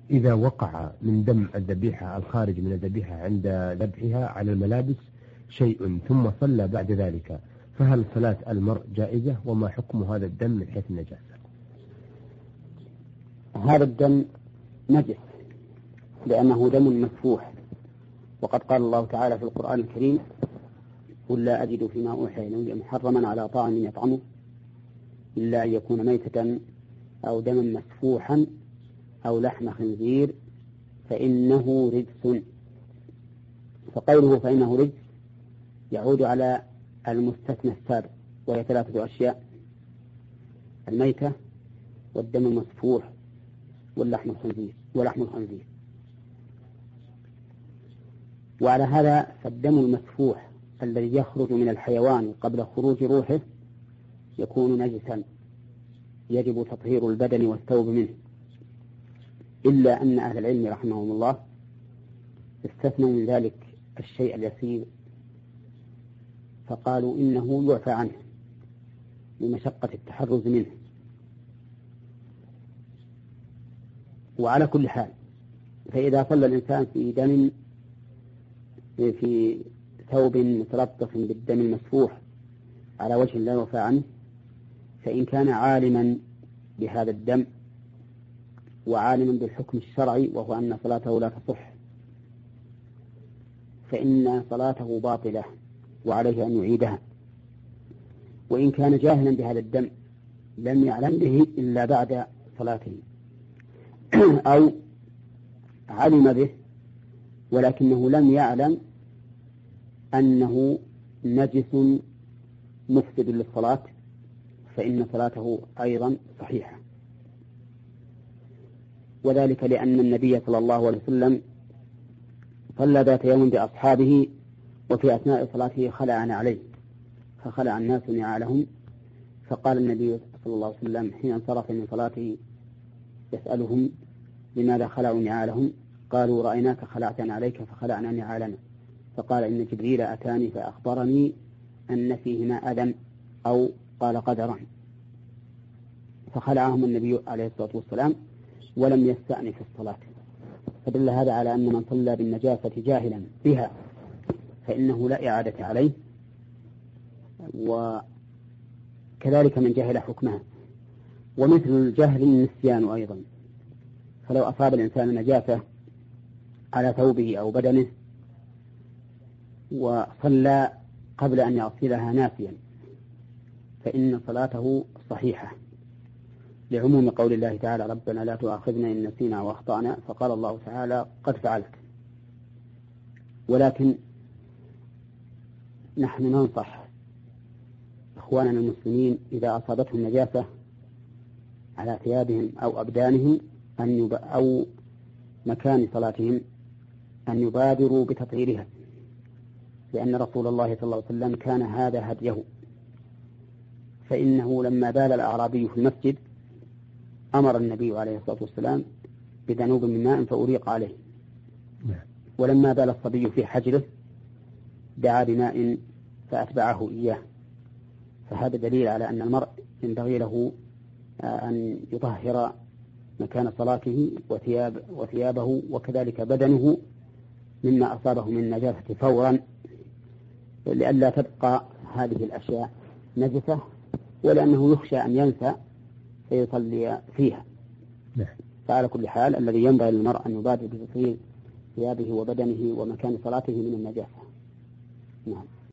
إذا وقع من دم الذبيحة الخارج من الذبيحة عند ذبحها على الملابس شيء ثم صلى بعد ذلك، فهل صلاة المرء جائزة؟ وما حكم هذا الدم من حيث النجاسة؟ هذا الدم نجس لأنه دم مسفوح، وقد قال الله تعالى في القرآن الكريم: قل لا أجد فيما أوحي إلي محرما على طاعم يطعمه إلا أن يكون ميتة أو دما مسفوحا أو لحم خنزير فإنه رجس. فقوله فإنه رجس يعود على المستثنى السابق، وهي 3 أشياء: الميتة والدم المسفوح ولحم الخنزير. وعلى هذا فالدم المسفوح الذي يخرج من الحيوان قبل خروج روحه يكون نجسا يجب تطهير البدن والثوب منه، إلا أن أهل العلم رحمهم الله استثنوا من ذلك الشيء اليسير، فقالوا إنه يعفى عنه لمشقة التحرز منه. وعلى كل حال فإذا صلى الإنسان في ثوب متلطخ بالدم المسفوح على وجه لا يعفى عنه، فإن كان عالما بهذا الدم وعالما بالحكم الشرعي وهو أن صلاته لا تصح، فإن صلاته باطلة وعليه أن يعيدها. وإن كان جاهلا بهذا الدم لم يعلم به إلا بعد صلاته أو علم به ولكنه لم يعلم أنه نجس مفسد للصلاة، فإن صلاته أيضا صحيحة. وذلك لأن النبي صلى الله عليه وسلم صلى ذات يوم بأصحابه وفي أثناء صلاته خلع عليه، فخلع الناس نعالهم، فقال النبي صلى الله عليه وسلم حين انصرف من صلاته يسألهم: لماذا خلعوا نعالهم؟ قالوا: رأيناك خلعتنا عليك فخلعنا نعالنا. فقال: إن جبريل أتاني فأخبرني أن فيهما أذى، أو قال قدرا، فخلعهم النبي عليه الصلاة والسلام ولم يستأنف الصلاة. فدل هذا على أن من صلى بالنجاسة جاهلا بها فإنه لا إعادة عليه، وكذلك من جهل حكمها. ومثل الجهل النسيان أيضا، فلو أصاب الإنسان نجاسة على ثوبه أو بدنه وصلى قبل أن يغسلها ناسيا فإن صلاته صحيحة، لعموم قول الله تعالى: ربنا لا تؤاخذنا إن نسينا وأخطأنا، فقال الله تعالى: قد فعلت. ولكن نحن ننصح إخواننا المسلمين إذا أصابتهم نجاسة على ثيابهم أو أبدانهم أو مكان صلاتهم أن يبادروا بتطهيرها، لأن رسول الله صلى الله عليه وسلم كان هذا هديه، فإنه لما بال الأعرابي في المسجد أمر النبي عليه الصلاة والسلام بذنوب من ماء فأريق عليه، ولما بال الصبي في حجره دعا بماء فأتبعه إياه. فهذا دليل على أن المرء ينبغي له أن يطهر مكان صلاته وثيابه وكذلك بدنه مما أصابه من النجاسة فورا، لئلا تبقى هذه الأشياء نجسة، ولأنه يخشى أن ينسى فيصلي فيها. فعلى كل حال الذي ينبغي للمرء أن يبادر بتطهير ثيابه وبدنه ومكان صلاته من النجاسة. نعم.